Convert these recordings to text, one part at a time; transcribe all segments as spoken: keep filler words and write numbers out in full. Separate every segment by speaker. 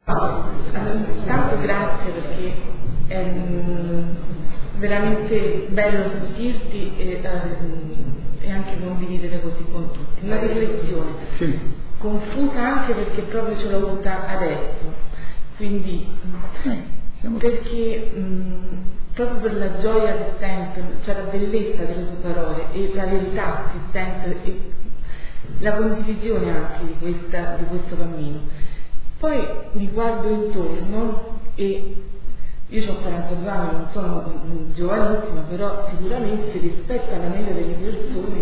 Speaker 1: Tanto grazie, perché è veramente bello sentirti e, e anche condividere così con tutti. Una riflessione
Speaker 2: sì.
Speaker 1: confusa anche perché proprio ce l'ho avuta adesso, quindi
Speaker 2: sì,
Speaker 1: perché mh, proprio per la gioia che sento, cioè la bellezza delle tue parole e la verità che sento e la condivisione anche di, questa, di questo cammino. Poi mi guardo intorno e io ho quarantadue anni, non sono giovanissima, però sicuramente rispetto alla media delle persone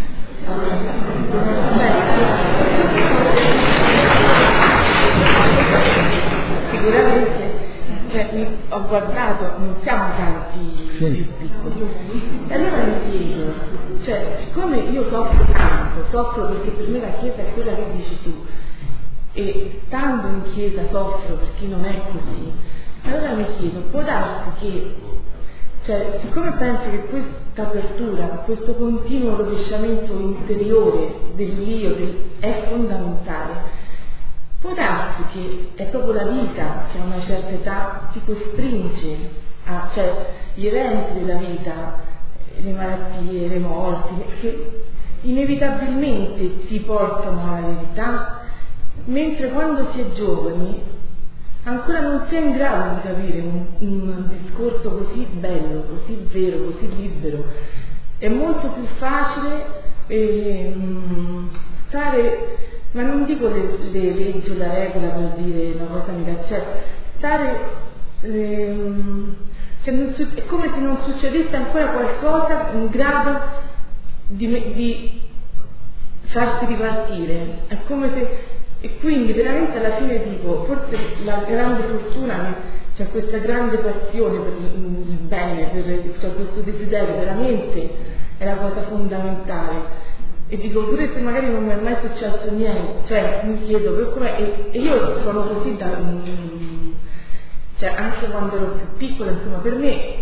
Speaker 1: sicuramente, cioè, mi, ho guardato, non siamo tanti
Speaker 2: sì.
Speaker 1: più piccoli, e allora mi chiedo, cioè, siccome io soffro tanto, soffro perché per me la Chiesa è quella che dici tu, e stando in chiesa soffro perché non è così, allora mi chiedo, può darsi che, cioè, siccome penso che questa apertura, questo continuo rovesciamento interiore dell'io del, è fondamentale, può darsi che è proprio la vita che a una certa età ti costringe a, cioè gli eventi della vita, le malattie, le morti, che inevitabilmente ti portano alla verità. Mentre quando si è giovani ancora non si è in grado di capire un, un discorso così bello, così vero, così libero. È molto più facile eh, stare, ma non dico le, le leggi o la regola per dire una cosa negativa, cioè stare, eh, cioè non, è come se non succedesse ancora qualcosa in grado di, di farsi ripartire. È come se... E quindi veramente alla fine dico, forse la grande fortuna, c'è questa grande passione per il bene, per, cioè questo desiderio veramente è la cosa fondamentale. E dico, pure se magari non mi è mai successo niente, cioè mi chiedo per com'è, e, e io sono così da, cioè anche quando ero più piccola, insomma, per me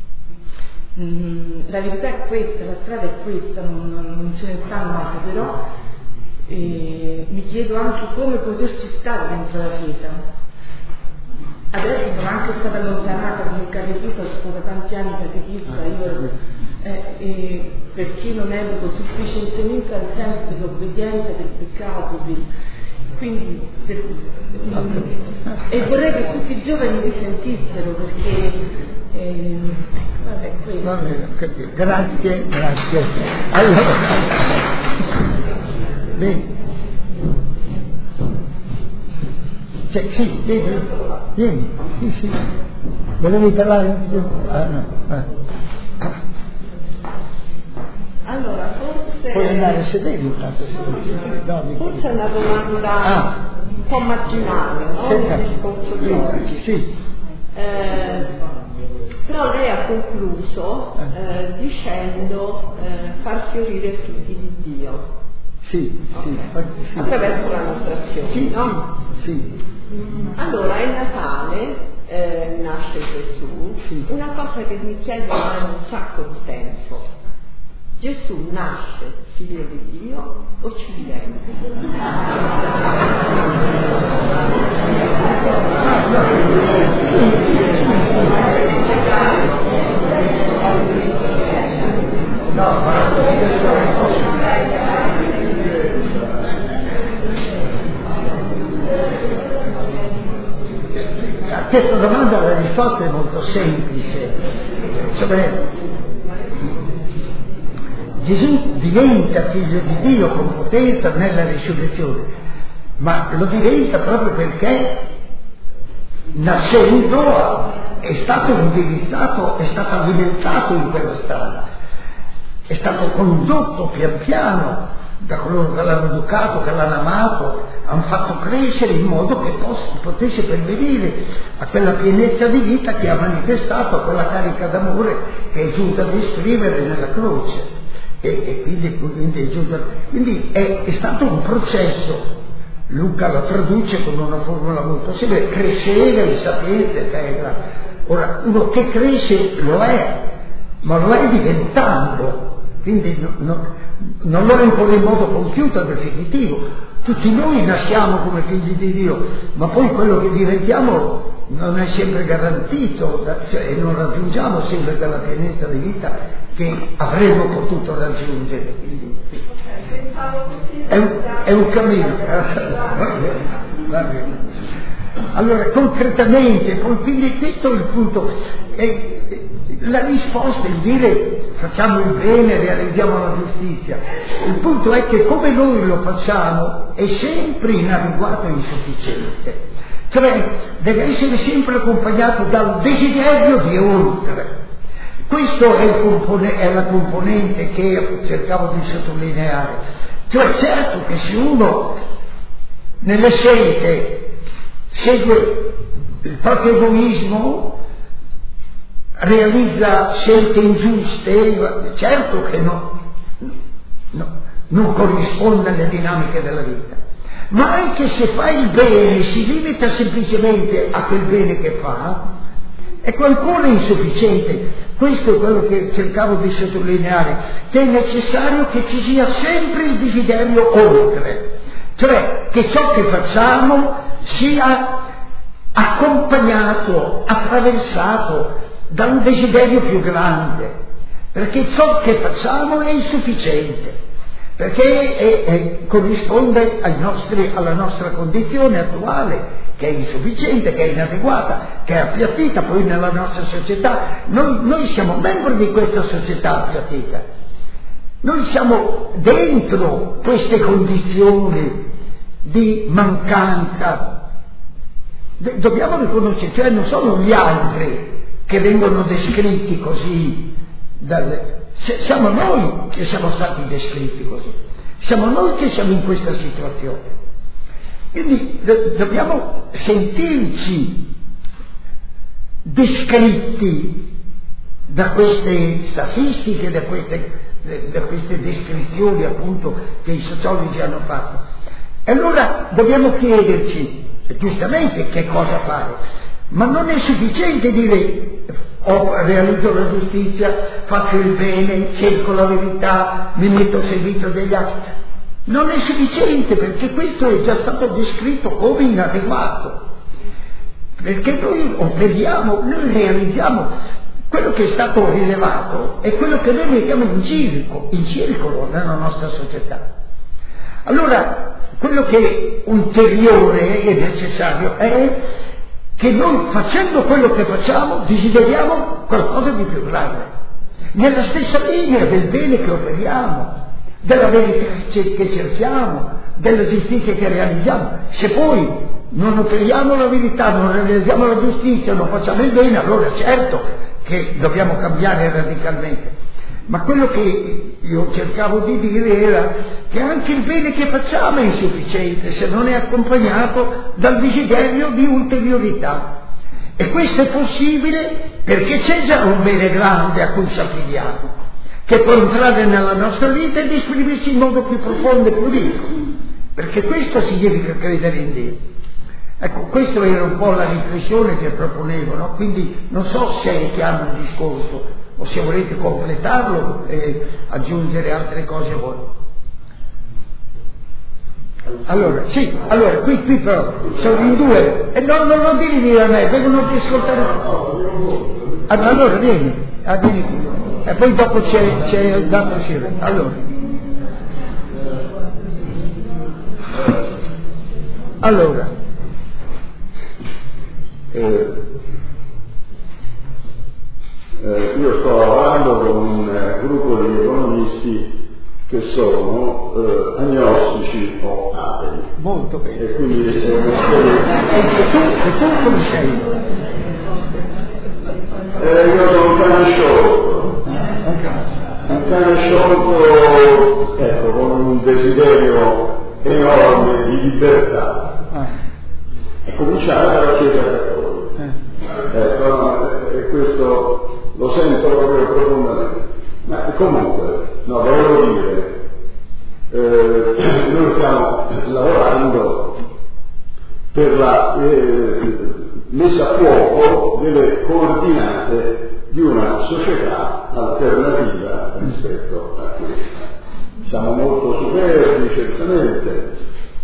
Speaker 1: mh, la verità è questa, la strada è questa, non, non ce ne sta un'altra, però e mi chiedo anche come poterci stare dentro la Chiesa. Adesso sono anche stata allontanata come catechista, sono stata tanti anni catechista, io eh, eh, perché non educo sufficientemente al senso dell'obbedienza, del peccato, del, quindi per, mh, e vorrei che tutti i giovani li sentissero, perché eh, vabbè, questo.
Speaker 2: Va bene, grazie, grazie. Allora, bene. Cioè, sì, vieni, vieni, sì, sì. Volevi parlare? Ah, no. Ah.
Speaker 3: Allora, forse...
Speaker 2: Puoi andare a sedere intanto, se sì, sì, no,
Speaker 3: forse è una domanda
Speaker 2: ah.
Speaker 3: un po' marginale, no?
Speaker 2: Senta.
Speaker 3: Il discorso di oggi.
Speaker 2: Sì.
Speaker 3: Eh, però lei ha concluso eh, dicendo eh, far fiorire i frutti di Dio.
Speaker 2: Sì, sì,
Speaker 3: okay.
Speaker 2: sì.
Speaker 3: Attraverso la nostra azione,
Speaker 2: sì,
Speaker 3: no?
Speaker 2: Sì.
Speaker 3: Allora, è Natale, eh, nasce Gesù, sì. Una cosa che mi chiedo da un sacco di tempo: Gesù nasce figlio di Dio o ci viene?
Speaker 2: No, ma a questa domanda la risposta è molto semplice, cioè Gesù diventa figlio di Dio con potenza nella risurrezione, ma lo diventa proprio perché nascendo è stato indirizzato, è stato alimentato in quella strada, è stato condotto pian piano da coloro che l'hanno educato, che l'hanno amato, hanno fatto crescere in modo che possa, potesse pervenire a quella pienezza di vita che ha manifestato con la carica d'amore che è giunta ad esprimere nella croce. E, e quindi, quindi, è, giunta, quindi è, è stato un processo. Luca lo traduce con una formula molto semplice: crescere in sapienza eterna. Ora, uno che cresce lo è, ma lo è diventando, quindi no, no, non lo è ancora in modo compiuto, definitivo, Tutti noi nasciamo come figli di Dio, ma poi quello che diventiamo non è sempre garantito, cioè, e non raggiungiamo sempre quella pienezza di vita che avremmo potuto raggiungere. Quindi, è, un, è un cammino. Va bene. Allora, concretamente, quindi questo è il punto. È, la risposta è il dire facciamo il bene, realizziamo la giustizia. Il punto è che come noi lo facciamo è sempre inadeguato e insufficiente. Cioè deve essere sempre accompagnato dal desiderio di oltre. Questo è, il compone- è la componente che cercavo di sottolineare. Cioè certo che se uno nelle scelte segue il proprio egoismo, realizza scelte ingiuste, certo che no, no, non corrisponde alle dinamiche della vita. Ma anche se fa il bene, si limita semplicemente a quel bene che fa, ecco ancora insufficiente. Questo è quello che cercavo di sottolineare, che è necessario che ci sia sempre il desiderio oltre, cioè che ciò che facciamo sia accompagnato, attraversato da un desiderio più grande, perché ciò che facciamo è insufficiente, perché è, è, corrisponde ai nostri, alla nostra condizione attuale, che è insufficiente, che è inadeguata, che è appiattita poi nella nostra società. Noi, noi siamo membri di questa società appiattita, noi siamo dentro queste condizioni di mancanza. Dobbiamo riconoscere, cioè non sono gli altri che vengono descritti così, dalle, siamo noi che siamo stati descritti così, siamo noi che siamo in questa situazione. Quindi do, dobbiamo sentirci descritti da queste statistiche, da queste, da queste descrizioni appunto che i sociologi hanno fatto. E allora dobbiamo chiederci giustamente che cosa fare, ma non è sufficiente dire oh, realizzo la giustizia, faccio il bene, cerco la verità, mi metto al servizio degli altri. Non è sufficiente, perché questo è già stato descritto come inadeguato, perché noi operiamo, noi realizziamo quello che è stato rilevato è quello che noi mettiamo in circolo, in circolo nella nostra società. Allora quello che è ulteriore e necessario è che noi, facendo quello che facciamo, desideriamo qualcosa di più grande, nella stessa linea del bene che operiamo, della verità che cerchiamo, della giustizia che realizziamo. Se poi non operiamo la verità, non realizziamo la giustizia, non facciamo il bene, allora certo che dobbiamo cambiare radicalmente. Ma quello che io cercavo di dire era che anche il bene che facciamo è insufficiente se non è accompagnato dal desiderio di ulteriorità. E questo è possibile perché c'è già un bene grande a cui ci affidiamo, che può entrare nella nostra vita ed esprimersi in modo più profondo e più ricco, perché questo significa credere in Dio. Ecco, questa era un po' la riflessione che proponevo, no? Quindi non so se è chiaro il discorso o se volete completarlo e aggiungere altre cose a voi. Allora, sì, allora, qui, qui però sono in due, e no, non lo devi a me, devono ascoltare. Allora, vieni, ah, vieni qui. E poi dopo c'è, c'è da proseguire. Allora. Allora.
Speaker 4: Eh, eh, io sto lavorando con un eh, gruppo di economisti che sono eh, agnostici o atei.
Speaker 2: Molto bene.
Speaker 4: E quindi eh,
Speaker 2: e tu, e tu come sei?
Speaker 4: Eh, io sono un cane sciolto, un cane sciolto, ecco, con un desiderio enorme di libertà.
Speaker 2: Ah.
Speaker 4: E cominciare dalla Chiesa Cattolica. Eh. Ecco, no, e questo lo sento proprio profondamente. Ma comunque, no, volevo dire, eh, noi stiamo lavorando per la eh, messa a fuoco delle coordinate di una società alternativa rispetto a questa. Siamo molto superbi, certamente,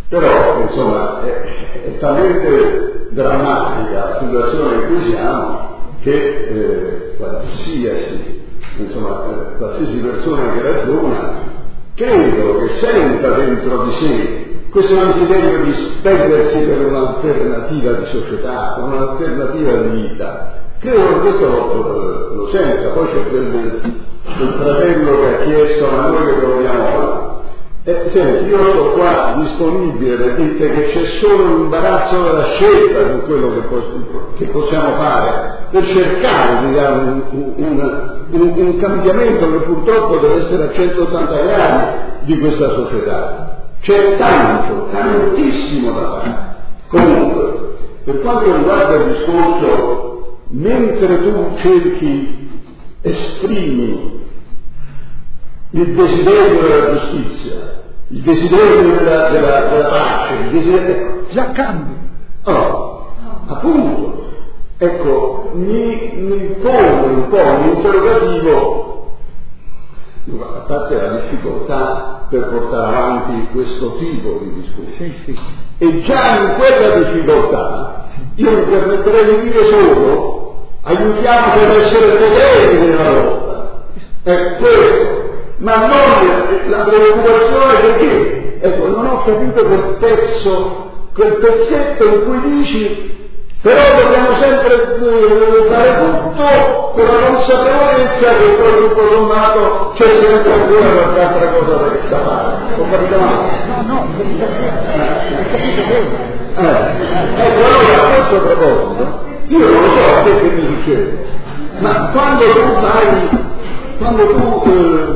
Speaker 4: Però, insomma, è, è talmente drammatica la situazione in cui siamo che eh, qualsiasi, insomma, eh, qualsiasi persona che ragiona, credo che senta dentro di sé questo desiderio di spendersi per un'alternativa di società, per un'alternativa di vita. Credo che questo lo, lo senta. Poi c'è quel, quel fratello che ha chiesto a noi che proviamo ora. Eh, senti, io sono qua disponibile per dirti che c'è solo l'imbarazzo della scelta su quello che, poss- che possiamo fare per cercare di dare un, un, un, un cambiamento che purtroppo deve essere a centottanta gradi di questa società. C'è tanto, tantissimo da fare. Comunque, per quanto riguarda il discorso, mentre tu cerchi, esprimi il desiderio della giustizia, il desiderio della, della, della pace, il desiderio...
Speaker 2: già cambi.
Speaker 4: Oh, appunto, ecco, mi, mi pone un po' un interrogativo, a parte la difficoltà per portare avanti questo tipo di discorso.
Speaker 2: Sì, sì.
Speaker 4: E già in quella difficoltà io mi permetterei di dire solo aiutiamoci ad essere fedeli nella lotta. È questo. Ma non la preoccupazione perché, ecco, non ho capito quel pezzo, quel pezzetto in cui dici però dobbiamo sempre fare tutto con la consapevolezza che poi tutto sommato c'è sempre ancora qualche altra cosa da fare. Ho capito male?
Speaker 2: No, no, ho capito bene.
Speaker 4: Eh, ecco, allora a questo proposito, io non lo so a te che mi succede, ma quando tu vai, quando tu,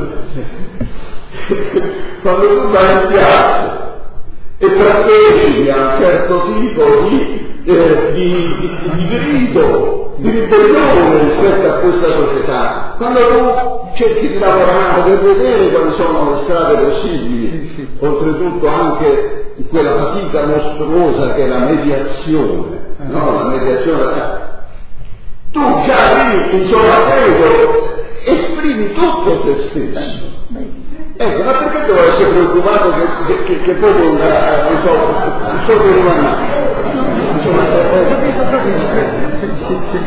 Speaker 4: eh, quando tu vai in piazza e partecipi a un certo tipo di Eh, di, di, di grido, di ribellione rispetto a questa società, quando tu cerchi di lavorare per vedere quali sono le strade possibili, sì, sì. Oltretutto anche quella fatica mostruosa che è la mediazione, eh. no? La mediazione, tu già lì, insomma, credo, esprimi tutto te stesso. Ecco, ma perché devo essere preoccupato che, che, che, che poi non so, non so per una mano? Insomma, ho capito, capito. Sì, sì, sì.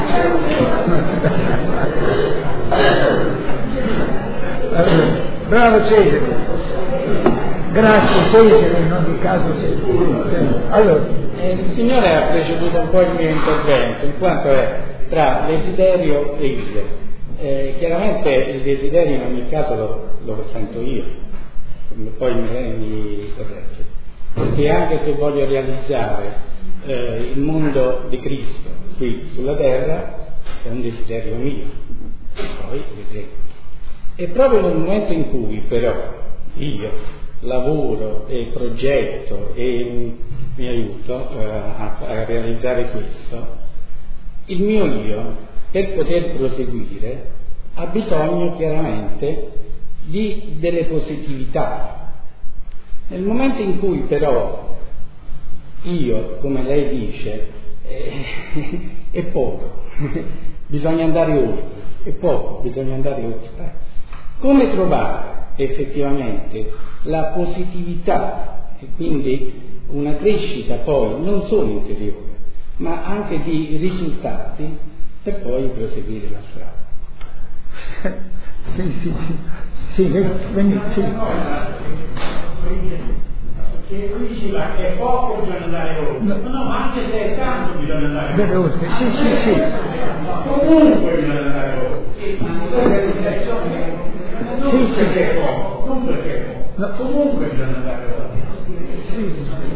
Speaker 2: Allora, bravo Cesare. Grazie Cesare, in ogni caso sei. Allora,
Speaker 5: eh, il Signore ha preceduto un po' il mio intervento, in quanto è tra desiderio e io. Eh, chiaramente il desiderio in ogni caso lo, lo sento io, poi mi, mi corregge, perché anche se voglio realizzare eh, il mondo di Cristo qui sulla terra è un desiderio mio, poi vedremo. E proprio nel momento in cui però io lavoro e progetto e mi aiuto eh, a, a realizzare questo, il mio io per poter proseguire ha bisogno chiaramente di delle positività. Nel momento in cui però io, come lei dice, eh, è poco, bisogna andare oltre, è poco, bisogna andare oltre. Come trovare effettivamente la positività e quindi una crescita poi non solo interiore, ma anche di risultati per poi proseguire la strada.
Speaker 2: Sì, sì, sì. Sì, venite, sì.
Speaker 6: Che lui diceva che è poco bisogna andare oltre. No, no, ma anche se è tanto bisogna andare oltre.
Speaker 2: Sì, sì, sì.
Speaker 6: Comunque bisogna andare oltre. Sì, ma questa riflessione non
Speaker 2: sì,
Speaker 6: perché
Speaker 2: sì.
Speaker 6: è poco, non perché è poco, no. Comunque bisogna andare oltre.
Speaker 2: Sì.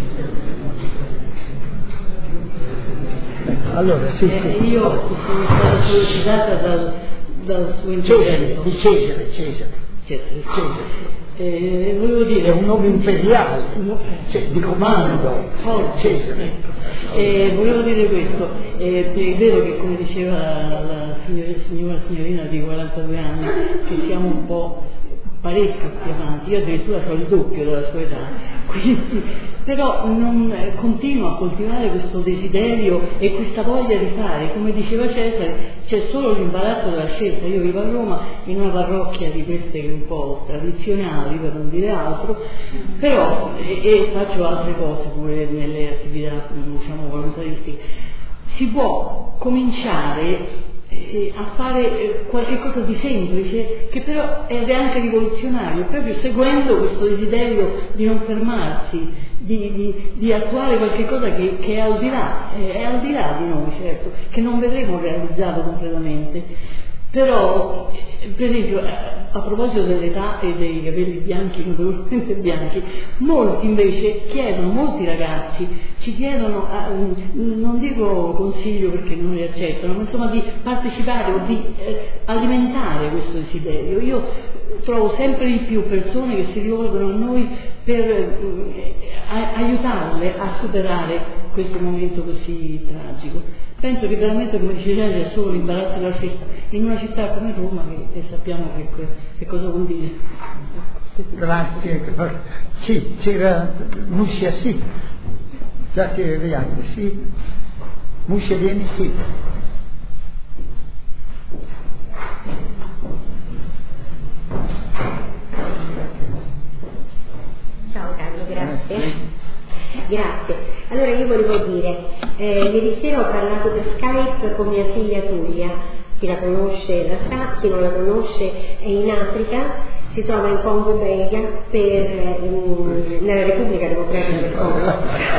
Speaker 2: Allora, sì, sì.
Speaker 7: Eh, io sono stata sollecitata dal, dal suo intervento.
Speaker 2: Cesare, Cesare, Cesare.
Speaker 7: Cesare. Cesare. Eh, volevo dire,
Speaker 2: è un nome imperiale, cioè, di comando.
Speaker 7: Oh,
Speaker 2: Cesare.
Speaker 7: Ecco. Eh, volevo dire questo, eh, è vero che come diceva la signora, signora signorina di quarantadue anni, che siamo un po' parecchio più avanti, io addirittura sono il doppio della sua età, quindi però non eh, continua a coltivare questo desiderio e questa voglia di fare. Come diceva Cesare, c'è solo l'imbarazzo della scelta. Io vivo a Roma in una parrocchia di queste un po' tradizionali, per non dire altro, però e, e faccio altre cose pure nelle attività, diciamo, volontaristiche. Si può cominciare a fare qualche cosa di semplice, che però è anche rivoluzionario, proprio seguendo questo desiderio di non fermarsi, di, di, di attuare qualche cosa che, che è al di là, è al di là di noi, certo, che non vedremo realizzato completamente. Però, per esempio, a proposito dell'età e dei capelli bianchi, notevolmente bianchi, molti invece chiedono, molti ragazzi ci chiedono, non dico consiglio perché non li accettano, ma insomma di partecipare o di eh, alimentare questo desiderio. Io trovo sempre di più persone che si rivolgono a noi per eh, aiutarle a superare questo momento così tragico. Penso che veramente, come dice Cesare, è solo l'imbarazzo della scelta in una città come Roma, che, che sappiamo che, che cosa vuol dire.
Speaker 2: Grazie. Sì, c'era Muscia, sì. Già che vediate, sì. Muscia vieni, sì.
Speaker 8: Ciao Carlo, grazie. Grazie. Allora io volevo dire, eh, ieri sera ho parlato per Skype con mia figlia Tullia, chi la conosce la sa, chi non la conosce è in Africa, si trova in Congo Belga, per, um, nella Repubblica Democratica del Congo,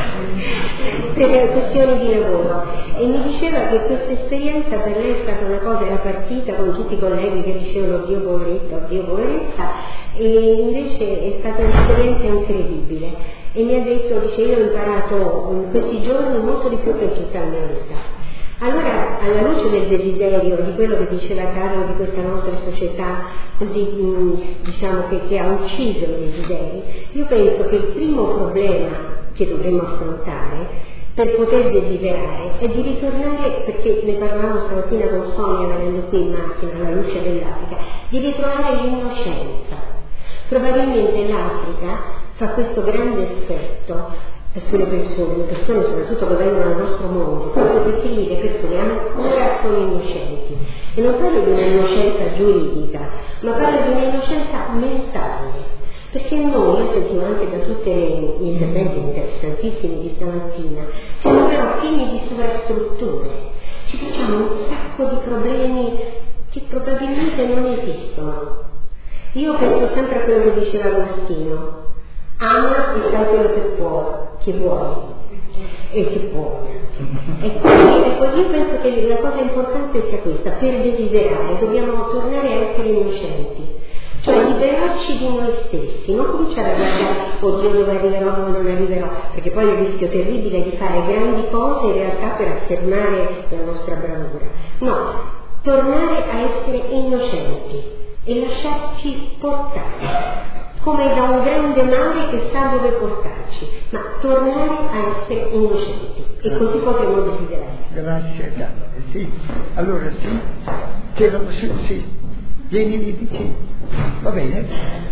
Speaker 8: per questioni di lavoro, e mi diceva che questa esperienza per lei è stata una cosa, era partita con tutti i colleghi che dicevano Dio poveretta, Dio poveretta, e invece è stata un'esperienza incredibile. E mi ha detto, dice, io ho imparato in questi giorni molto di più che in tutta la mia vita. Allora, alla luce del desiderio, di quello che diceva Carlo, di questa nostra società così, diciamo, che, che ha ucciso i desideri, io penso che il primo problema che dovremmo affrontare per poter desiderare è di ritornare, perché ne parlavamo stamattina con Sonia venendo qui in macchina alla luce dell'Africa, di ritrovare l'innocenza. Probabilmente l'Africa fa questo grande effetto sulle persone, le persone soprattutto che vengono al nostro mondo, proprio perché lì le persone ancora sono innocenti. E non parlo di un'innocenza giuridica, ma parlo di un'innocenza mentale. Perché noi, io sentivo anche da tutti gli interventi interessantissimi di stamattina, siamo però pieni di sovrastrutture. Ci facciamo un sacco di problemi che probabilmente non esistono. Io penso sempre a quello che diceva Agostino: ama e fai quello che puoi, che vuoi e che puoi. E quindi, ecco, io penso che la cosa importante sia questa: per desiderare dobbiamo tornare a essere innocenti, cioè liberarci di noi stessi, non cominciare a guardare oddio dove arriverò, dove non arriverò, perché poi il rischio terribile è di fare grandi cose in realtà per affermare la nostra bravura. No, tornare a essere innocenti e lasciarci portare come da un grande mare che sa dove portarci, ma tornare a essere innocenti, e così potremo desiderare.
Speaker 2: Grazie Carlo. Sì, allora sì, c'era, sì, sì, vieni lì, sì, va bene.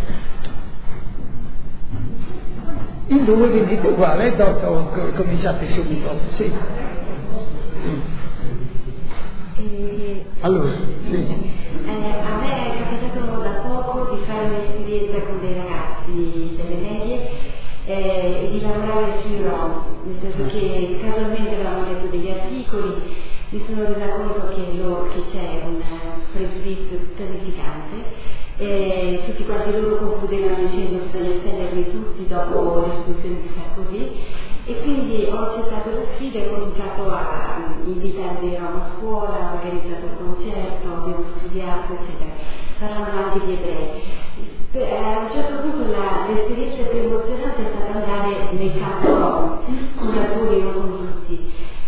Speaker 2: In due venite uguale, dopo cominciate subito, sì. Sì.
Speaker 8: E...
Speaker 2: Allora, sì.
Speaker 8: Eh, a me è capitato da poco di fare un'esperienza con dei ragazzi delle medie eh, e di lavorare sui Rom, nel senso che casualmente avevamo letto degli articoli, mi sono resa conto che, lo, che c'è un pregiudizio terrificante, eh, tutti quanti loro concludevano dicendo che bisogna stenderli tutti dopo l'espulsione di Sarkozy, e quindi ho accettato la sfida e ho cominciato a invitarli a una scuola, ho organizzato un concerto, abbiamo studiato, eccetera, parlando anche di ebrei. A un certo punto la, l'esperienza più emozionante è stata andare nei campi rom, con alcuni, non con tutti.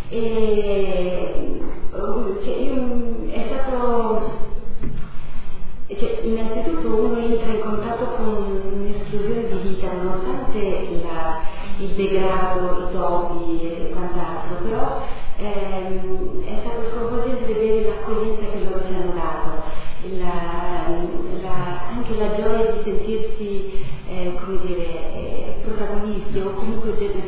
Speaker 8: E cioè, io, è stato, cioè, innanzitutto uno entra in contatto con un'esplosione di vita, nonostante la il degrado, i topi e quant'altro, però ehm, è stato sconvolgente vedere l'accoglienza che loro ci hanno dato, la, la, anche la gioia di sentirsi eh, come dire, eh, protagonisti o comunque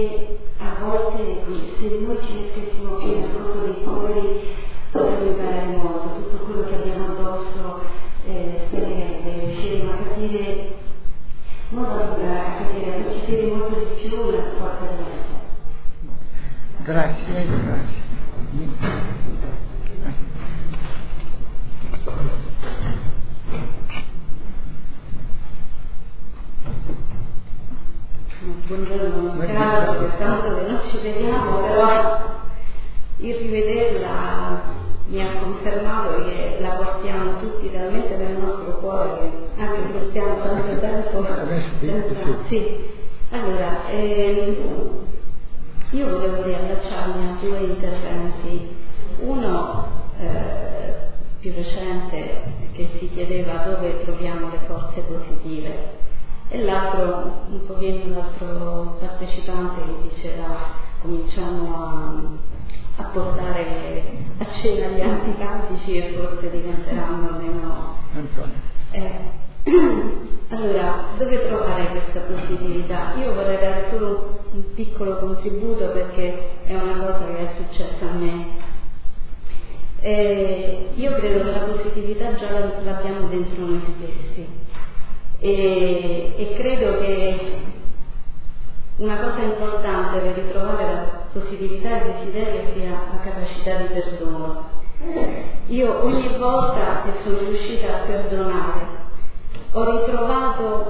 Speaker 8: che a volte se noi ci mettessimo più nel conto dei cuori potremmo imparare molto, tutto quello che abbiamo addosso eh, spiegherebbe, riusciremo a capire, non a capire, a percepire molto di più la forza della fede.
Speaker 2: Grazie, grazie.
Speaker 8: Buongiorno caro, per tanto che non ci vediamo, però il rivederla mi ha confermato che la portiamo tutti talmente nel nostro cuore che anche se stiamo tanto tempo senza... Sì. Allora, ehm, io volevo riallacciarmi a due interventi. Uno eh, più recente che si chiedeva dove troviamo le forze positive, e l'altro, un pochino l'altro partecipante che diceva cominciamo a, a portare a cena gli antipatici e forse diventeranno meno... Eh, allora, dove trovare questa positività? Io vorrei dare solo un, un piccolo contributo perché è una cosa che è successa a me. Eh, io credo che la positività già l'abbiamo dentro noi stessi. E, e credo che una cosa importante per ritrovare la positività e il desiderio sia la capacità di perdono. Io ogni volta che sono riuscita a perdonare ho ritrovato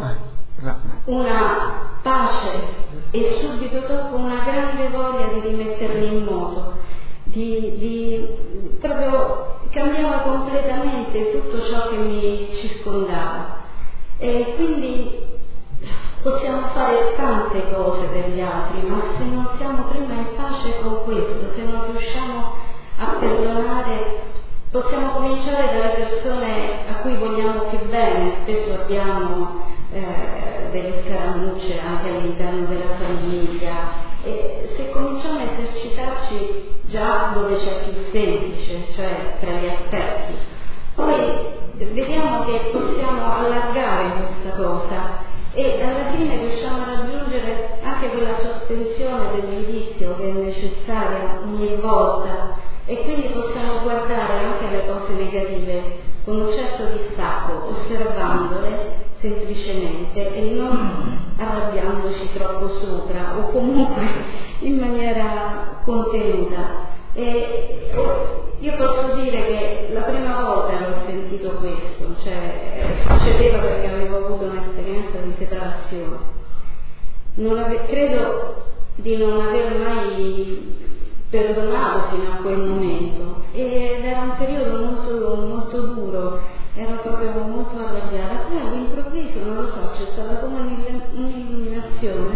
Speaker 8: una pace e subito dopo una grande voglia di rimettermi in moto, di, di proprio cambiava completamente tutto ciò che mi circondava. E quindi possiamo fare tante cose per gli altri, ma se non siamo prima in pace con questo, se non riusciamo a perdonare, possiamo cominciare dalle persone a cui vogliamo più bene. Spesso abbiamo eh, delle scaramucce anche all'interno della famiglia, e se cominciamo a esercitarci già dove c'è più semplice, cioè tra gli affetti, poi vediamo che possiamo allargare questa cosa e alla fine riusciamo a raggiungere anche quella sospensione del giudizio che è necessaria ogni volta, e quindi possiamo guardare anche le cose negative con un certo distacco, osservandole semplicemente e non arrabbiandoci troppo sopra o comunque in maniera contenuta. E io posso dire che la prima volta che ho sentito questo, cioè succedeva perché avevo avuto un'esperienza di separazione. Non ave- credo di non aver mai perdonato fino a quel momento, ed era un periodo molto, molto duro, ero proprio molto arrabbiata. Poi all'improvviso, non lo so, c'è stata come un'illuminazione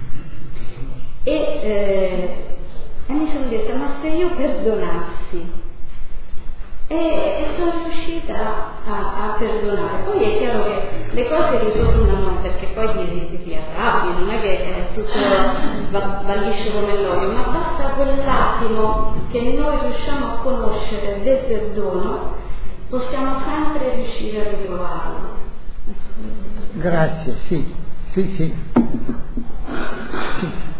Speaker 8: e eh, E mi sono detta, ma se io perdonassi? E, e sono riuscita a, a perdonare. Poi è chiaro che le cose ritornano perché poi ti, ti, ti arrabbi, non è che è tutto va, va liscio come l'olio, ma basta quell'attimo che noi riusciamo a conoscere del perdono, possiamo sempre riuscire a ritrovarlo.
Speaker 2: Grazie, sì, sì, sì. sì.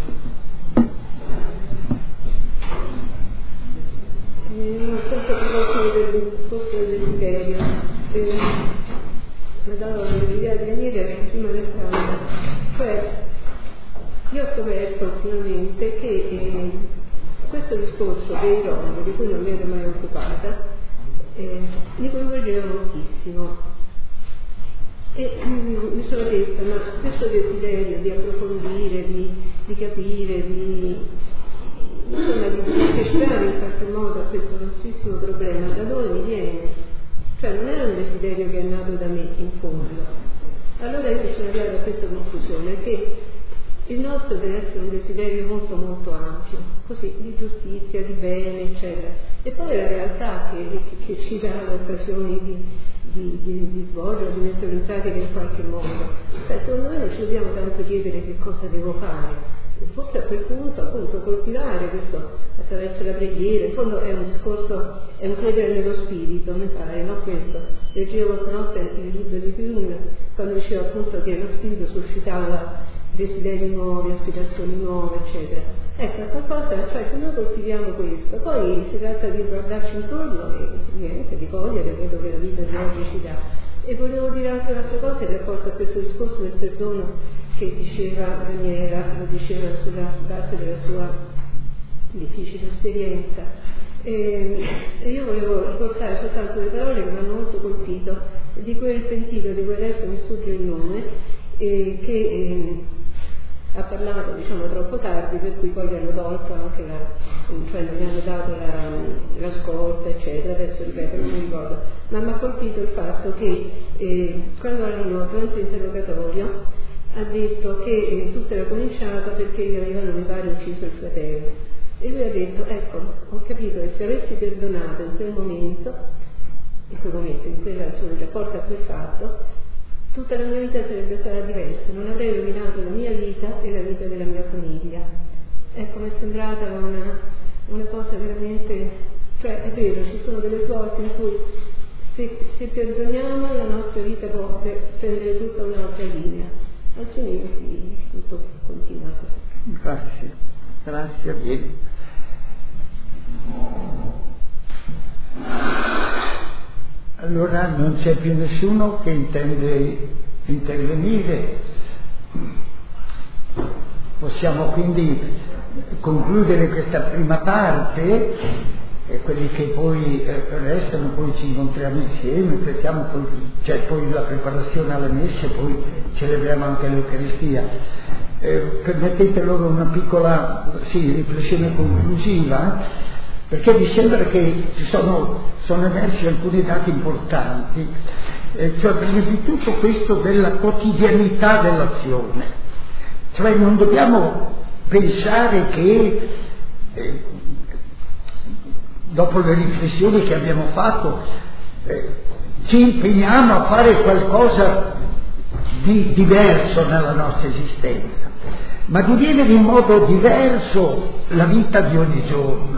Speaker 3: Non sempre provocato del discorso del desiderio, eh, mi ha dato l'idea di venire prima d'esame. Cioè, io ho scoperto ultimamente che eh, questo discorso dei rom, di cui non mi ero mai occupata, eh, mi coinvolgeva moltissimo. E mm, mi sono detta, ma questo desiderio di approfondire, di, di capire, di insomma di partecipare in qualche modo a questo nostrissimo problema, da dove mi viene? Cioè non era un desiderio che è nato da me in fondo. Allora io mi sono arrivata a questa conclusione, che il nostro deve essere un desiderio molto molto ampio, così, di giustizia, di bene, eccetera. E poi la realtà che, che, che ci dà l'occasione di, di, di, di svolgere, di mettere in pratica in qualche modo. Cioè, secondo me non ci dobbiamo tanto chiedere che cosa devo fare. Forse a quel punto appunto coltivare questo attraverso la preghiera, in fondo è un discorso, è un credere nello spirito, mi pare, no? Questo. Leggevo questa notte il libro di Jung, quando diceva appunto che lo spirito suscitava
Speaker 9: desideri nuovi, aspirazioni nuove, eccetera. Ecco, qualcosa, cioè se noi coltiviamo questo, poi si tratta di guardarci intorno e niente, di cogliere quello che la vita di oggi ci dà. E volevo dire anche un'altra cosa in rapporto a questo discorso del perdono che diceva Raniera, lo diceva sulla base della sua difficile esperienza. E, e io volevo riportare soltanto le parole che mi hanno molto colpito di quel pentito di cui adesso mi sfugge il nome, eh, che eh, ha parlato diciamo troppo tardi, per cui poi gli hanno tolto anche la, cioè non gli hanno dato la, la scorta eccetera, adesso ripeto non mi ricordo, ma mi ha colpito il fatto che eh, quando l'hanno durante l'interrogatorio ha detto che eh, tutto era cominciato perché gli avevano mi pare ucciso il fratello, e lui ha detto ecco, ho capito che se avessi perdonato in quel momento in quel momento, in quella in rapporto a quel fatto, tutta la mia vita sarebbe stata diversa, non avrei rovinato la mia vita e la vita della mia famiglia. Ecco, mi è sembrata una, una cosa veramente, cioè è vero, ci sono delle volte in cui se, se perdoniamo la nostra vita può prendere tutta un'altra linea, altrimenti tutto continua così.
Speaker 2: Grazie, grazie a voi. Allora non c'è più nessuno che intende intervenire. Possiamo quindi concludere questa prima parte e quelli che poi eh, restano poi ci incontriamo insieme, poi, c'è poi la preparazione alla messa e poi celebriamo anche l'Eucaristia. Eh, permettete loro una piccola sì, riflessione conclusiva. Perché mi sembra che ci sono, sono emersi alcuni dati importanti, eh, cioè prima di tutto questo della quotidianità dell'azione, cioè non dobbiamo pensare che eh, dopo le riflessioni che abbiamo fatto eh, ci impegniamo a fare qualcosa di diverso nella nostra esistenza, ma di vivere in modo diverso la vita di ogni giorno.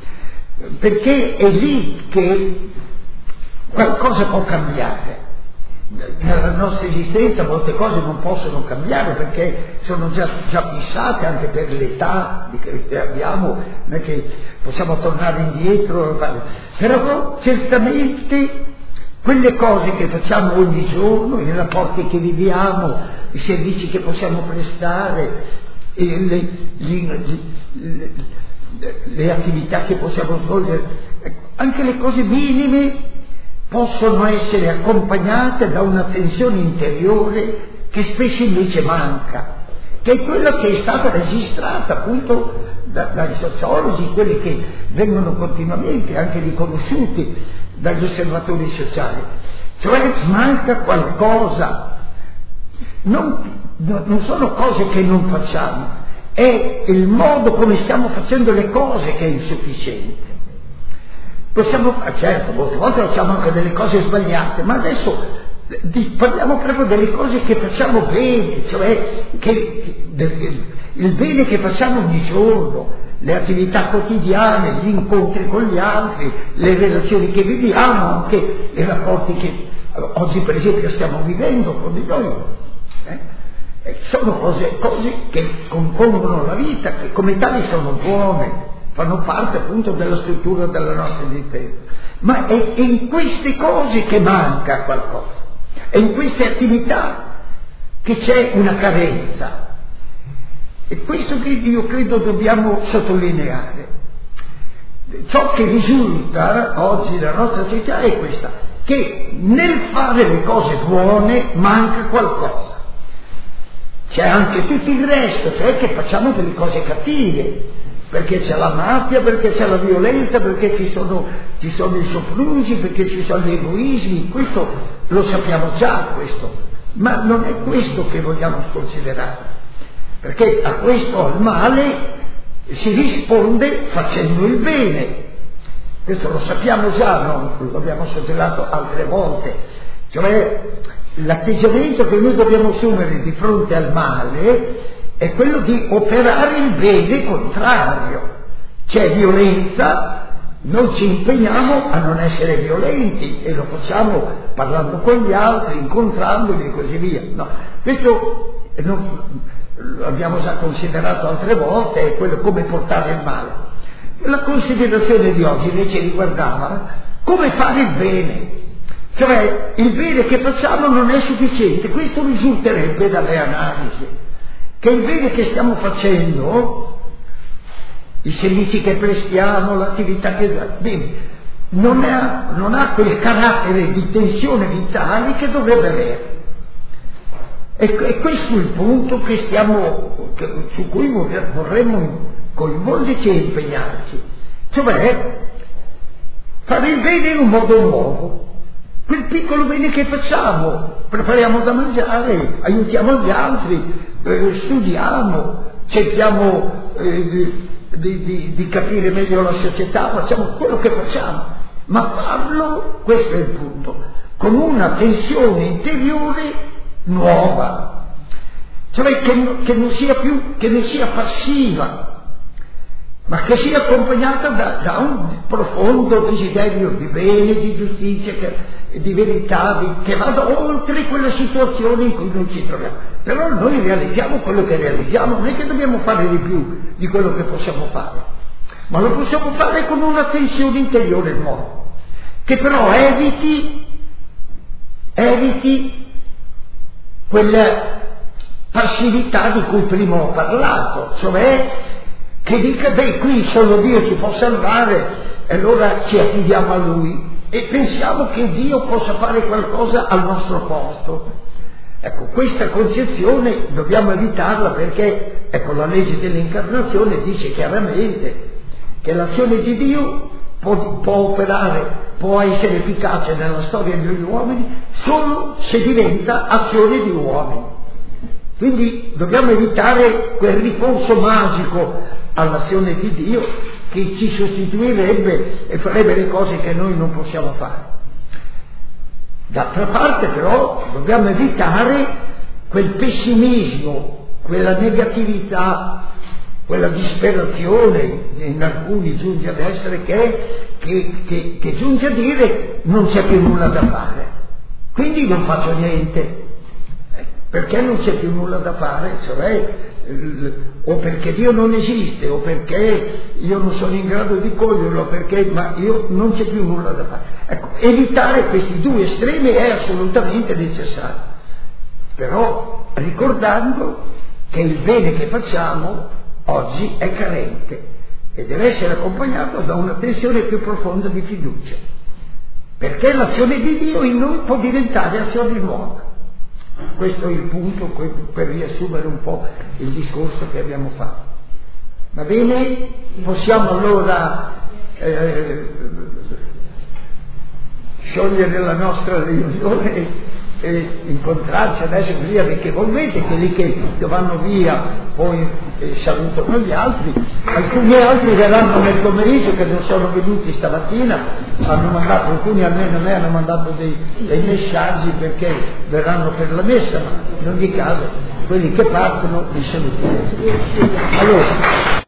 Speaker 2: Perché è lì che qualcosa può cambiare. Nella nostra esistenza molte cose non possono cambiare perché sono già, già fissate anche per l'età che abbiamo, non è che possiamo tornare indietro, però certamente quelle cose che facciamo ogni giorno, i rapporti che viviamo, i servizi che possiamo prestare, le, le, le, le, le attività che possiamo svolgere, anche le cose minime possono essere accompagnate da una tensione interiore che spesso invece manca, che è quella che è stata registrata appunto da, dai sociologi, quelli che vengono continuamente anche riconosciuti dagli osservatori sociali, cioè manca qualcosa, non, non sono cose che non facciamo, è il modo come stiamo facendo le cose che è insufficiente. Possiamo, certo, molte volte facciamo anche delle cose sbagliate, ma adesso parliamo proprio delle cose che facciamo bene, cioè che, del, il bene che facciamo ogni giorno, le attività quotidiane, gli incontri con gli altri, le relazioni che viviamo, anche i rapporti che oggi per esempio stiamo vivendo con di noi. Eh? Sono cose, cose che compongono la vita, che come tali sono buone, fanno parte appunto della struttura della nostra esistenza. Ma è in queste cose che manca qualcosa, è in queste attività che c'è una carenza. E questo che io credo dobbiamo sottolineare. Ciò che risulta oggi nella nostra società è questa, che nel fare le cose buone manca qualcosa. C'è anche tutto il resto, cioè che facciamo delle cose cattive, perché c'è la mafia, perché c'è la violenza, perché ci sono, ci sono i soprusi, perché ci sono gli egoismi, questo lo sappiamo già, questo, ma non è questo che vogliamo considerare, perché a questo, al male, si risponde facendo il bene, questo lo sappiamo già, no? Lo abbiamo sottolineato altre volte, cioè l'atteggiamento che noi dobbiamo assumere di fronte al male è quello di operare il bene contrario. C'è violenza, noi ci impegniamo a non essere violenti e lo facciamo parlando con gli altri, incontrandoli e così via. No, questo non, l'abbiamo già considerato altre volte, è quello come portare il male. La considerazione di oggi invece riguardava come fare il bene, cioè il bene che facciamo non è sufficiente. Questo risulterebbe dalle analisi, che il bene che stiamo facendo, i servizi che prestiamo, l'attività che bene, non ha, non ha quel carattere di tensione vitale che dovrebbe avere. E, e questo è il punto che stiamo, che, su cui vorremmo coinvolgerci e impegnarci, cioè fare il bene in un modo nuovo. Quel piccolo bene che facciamo, prepariamo da mangiare, aiutiamo gli altri, eh, studiamo, cerchiamo eh, di, di, di, di capire meglio la società, facciamo quello che facciamo, ma farlo, questo è il punto, con una tensione interiore nuova, cioè che, che non sia più, che non sia passiva, ma che sia accompagnata da, da un profondo desiderio di bene, di giustizia, che, di verità, di, che vada oltre quella situazione in cui noi ci troviamo. Però noi realizziamo quello che realizziamo, non è che dobbiamo fare di più di quello che possiamo fare, ma lo possiamo fare con una tensione interiore nuova, che però eviti, eviti quella passività di cui prima ho parlato, cioè che dica, beh, qui solo Dio ci può salvare e allora ci affidiamo a Lui e pensiamo che Dio possa fare qualcosa al nostro posto. Ecco, questa concezione dobbiamo evitarla, perché ecco, la legge dell'incarnazione dice chiaramente che l'azione di Dio può, può operare, può essere efficace nella storia degli uomini solo se diventa azione di uomini. Quindi dobbiamo evitare quel ricorso magico all'azione di Dio che ci sostituirebbe e farebbe le cose che noi non possiamo fare. D'altra parte però dobbiamo evitare quel pessimismo, quella negatività, quella disperazione, in alcuni giunge ad essere, che, che, che, che giunge a dire non c'è più nulla da fare, quindi non faccio niente. Perché non c'è più nulla da fare, cioè o perché Dio non esiste, o perché io non sono in grado di coglierlo, perché ma io non c'è più nulla da fare. Ecco, evitare questi due estremi è assolutamente necessario, però ricordando che il bene che facciamo oggi è carente e deve essere accompagnato da una tensione più profonda di fiducia, perché l'azione di Dio in noi può diventare azione nuova. Questo è il punto per riassumere un po' il discorso che abbiamo fatto. Va bene? Possiamo allora eh, sciogliere la nostra riunione e incontrarci adesso così amichevolmente. Quelli che vanno via poi eh, salutano gli altri, alcuni altri verranno nel pomeriggio che non sono venuti stamattina, hanno mandato, alcuni almeno a me hanno mandato dei, dei messaggi perché verranno per la messa, ma in ogni caso quelli che partono li salutiamo. Allora,